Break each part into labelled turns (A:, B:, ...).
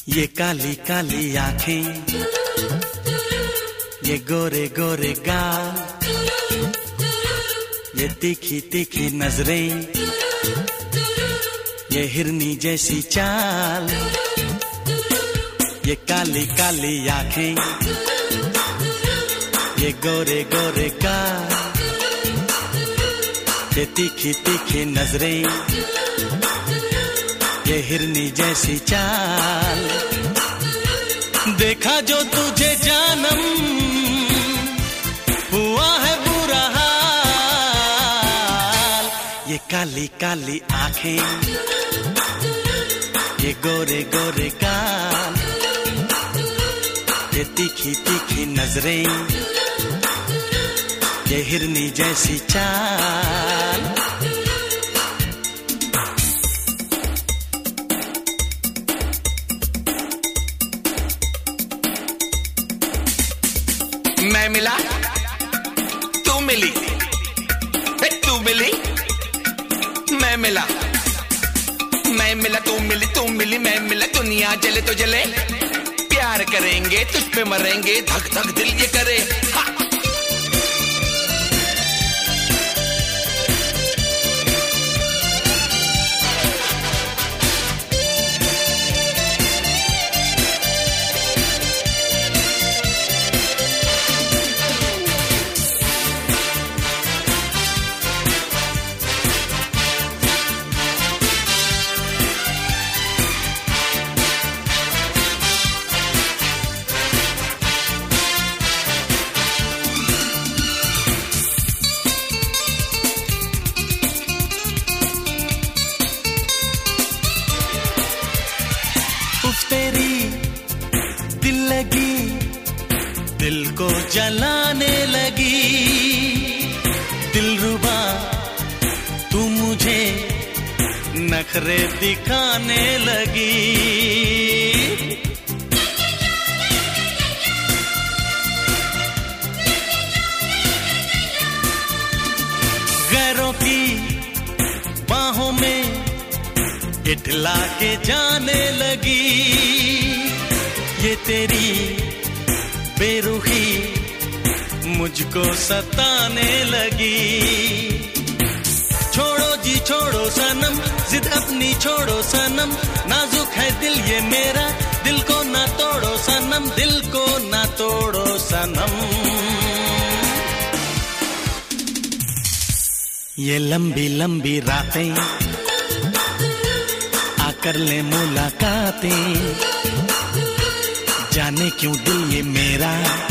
A: ये काली काली आंखें, ये गोरे गोरे गाल, ये तीखी तीखी नजरें, ये हिरनी जैसी चाल। ये काली काली आंखें, ये गोरे गोरे गाल, ये तीखी तीखी नजरें, ये हिरनी जैसी चाल। देखा जो तुझे जानम, हुआ है बुरा हाल। ये काली काली आंखें, ये गोरे गोरे गाल, ये तीखी तीखी नजरें, ये हिरनी जैसी चाल।
B: मैं मिला, तू मिली, तू मिली, मैं मिला, मैं मिला, तू मिली, तू मिली, मैं मिला। दुनिया जले तो जले, प्यार करेंगे तुझ पे मरेंगे, धक धक दिल ये करे। हाँ।
A: तेरी दिल लगी, दिल को जलाने लगी। दिलरुबा तू मुझे नखरे दिखाने लगी। गैरों की बाहों में इठला के जाने लगी। ये तेरी बेरुखी मुझको सताने लगी। छोड़ो जी छोड़ो सनम, जिद अपनी छोड़ो सनम, नाजुक है दिल ये मेरा, दिल को ना तोड़ो सनम, दिल को ना तोड़ो सनम। ये लंबी लंबी रातें कर ले मुलाकातें, जाने क्यों दिल ये मेरा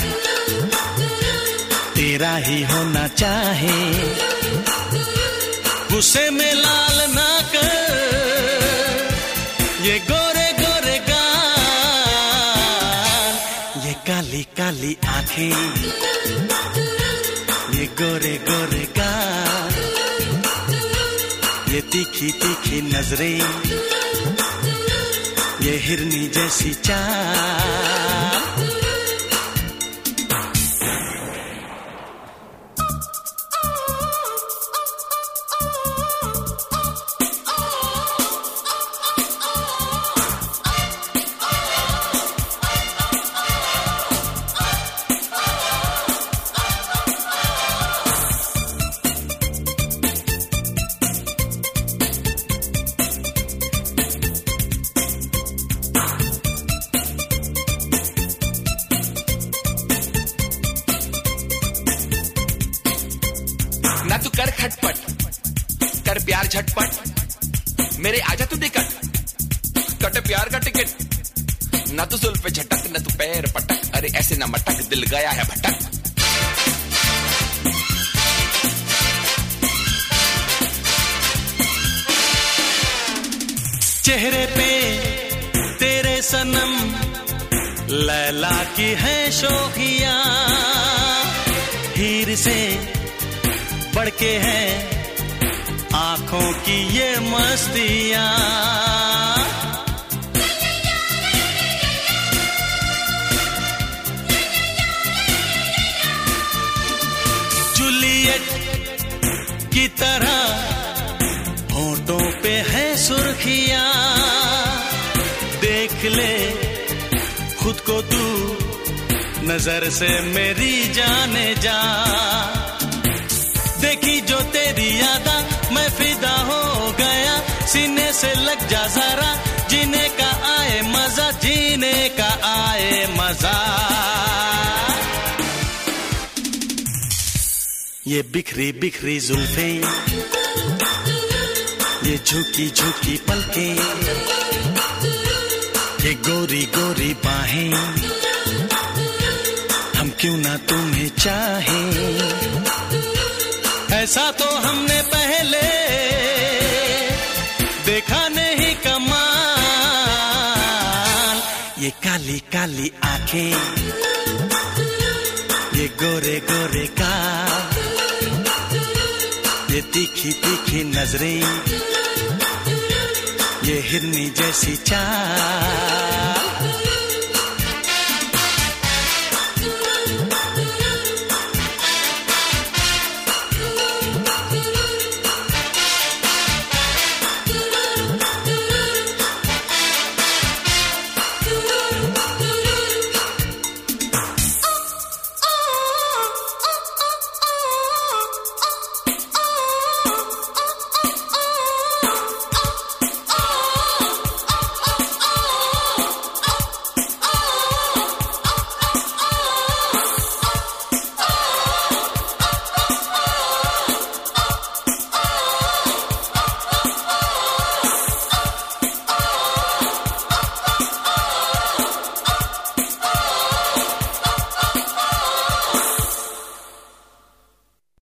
A: तेरा ही होना चाहे। गुस्से में लाल ना कर ये गोरे गोरे गाल, ये काली काली आंखें, ये गोरे गोरे गाल, ये तीखी तीखी नजरें, ये हिरनी जैसी चाल।
B: ना तू कर खटपट, कर प्यार झटपट, मेरे आजा तू निकट, कट प्यार का टिकट। ना तू सुल पे झटक, ना तू पैर पटक, अरे ऐसे ना मटक, दिल गया है भटक।
A: चेहरे पे तेरे सनम लैला की है शोखियां, हीर से बढ़ के है आंखों की ये मस्तियां। जूलियट की तरह होठों पे है सुर्खियां, देख ले खुद को तू नजर से मेरी जाने जा। देखी जो तेरी यादा मैं फिदा हो गया, सीने से लग जा जरा, जीने का आए मजा, जीने का आए मजा। ये बिखरी बिखरी जुल्फे, ये झुकी झुकी पलकें, ये गोरी गोरी बाहें, हम क्यों ना तुम्हें चाहें। ऐसा तो हमने पहले देखा नहीं कमाल। ये काली काली आंखें, ये गोरे गोरे गाल, ये तीखी तीखी नजरें, ये हिरनी जैसी चाल।